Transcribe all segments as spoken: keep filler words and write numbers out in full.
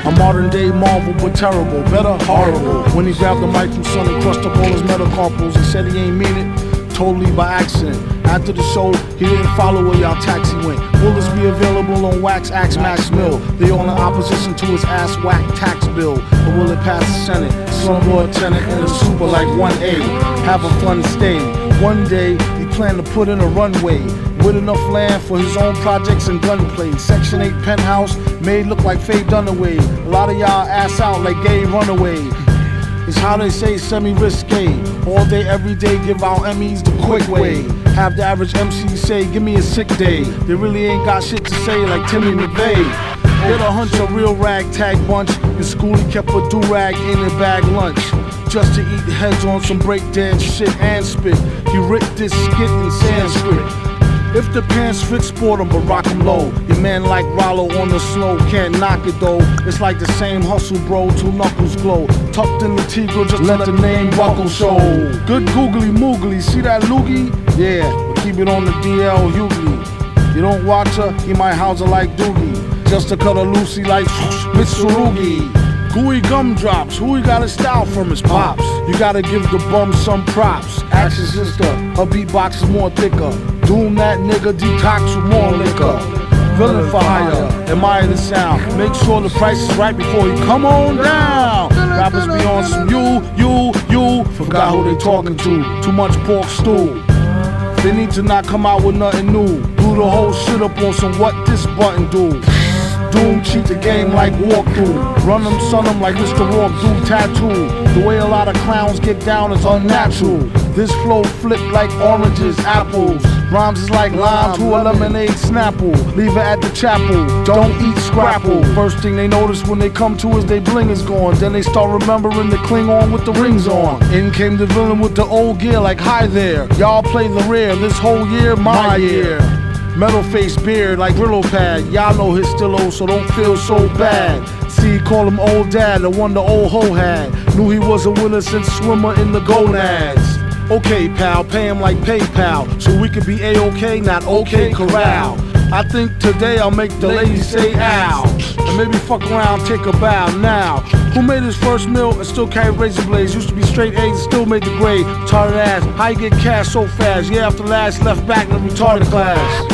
A modern day marvel, but terrible, better horrible. When he grabbed the mic from Sonny, crushed up all his metacarpals, he said he ain't mean it, totally by accident. After the show, he didn't follow where y'all taxi went. Will this be available on Wax Axe Max Mill? They all in opposition to his ass whack tax bill. But will it pass the Senate? Slumlord tenant in a super like one A. Have a fun stay. One day, he planned to put in a runway with enough land for his own projects and gunplay. Section eight penthouse made look like Faye Dunaway. A lot of y'all ass out like gay runaway. It's how they say semi-risque. All day, every day, give out Emmys the quick way. Have the average M C say, give me a sick day. They really ain't got shit to say like Timmy McVeigh. Get a hunch, a real ragtag bunch. In school he kept a do-rag in a bag lunch, just to eat heads on some breakdance shit and spit. He ripped this skit in Sanskrit. If the pants fit, sport 'em, but rock 'em low. Your man like Rollo on the slow, can't knock it though. It's like the same hustle, bro, two knuckles glow. Tucked in the Tigre, just let the name buckle show. Good googly moogly, see that loogie? Yeah, but keep it on the D L Hughley. You don't watch her, he might house her like Doogie. Just to cut her loosey like Mitsurugi. Gooey gumdrops, who he got his style from his pops. You gotta give the bum some props. Ask your sister, her beatbox is more thicker. Doom that nigga, detox with more liquor. Villain for hire, admire the sound. Make sure the price is right before you come on down. Rappers be on some you, you, you. Forgot who they talking to, too much pork stew. They need to not come out with nothing new. Do the whole shit up on some what this button do. Doom cheat the game like walkthrough. Run them, son them like Mister Walk do tattoo. The way a lot of clowns get down is unnatural. This flow flip like oranges, apples. Rhymes is like lime to a lemonade snapple. Leave it at the chapel, don't eat scrapple. First thing they notice when they come to is they bling is gone. Then they start remembering the Klingon with the rings on. In came the villain with the old gear like hi there. Y'all play the rear, this whole year my year. Metal face beard like Brillo pad. Y'all know his still old, so don't feel so bad. See, call him old dad, the one the old hoe had. Knew he was a winner since swimmer in the gonads. Okay, pal, pay him like PayPal, so we could be A-OK, not OK Corral. I think today I'll make the ladies say ow, and maybe fuck around, take a bow now. Who made his first meal and still carry razor blades? Used to be straight A's and still made the grade. Retarded ass, how you get cash so fast? Yeah, after last left back in the retarded class.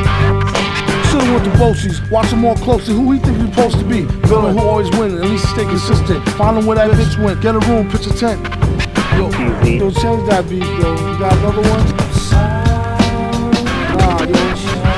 Should've went to Bochies, watch him more closely. Who he think he supposed to be? Villain who always win, at least stay consistent. Find him where that bitch went, get a room, pitch a tent. Yo, yo, change that beat, yo. You got another one? Nah, yo.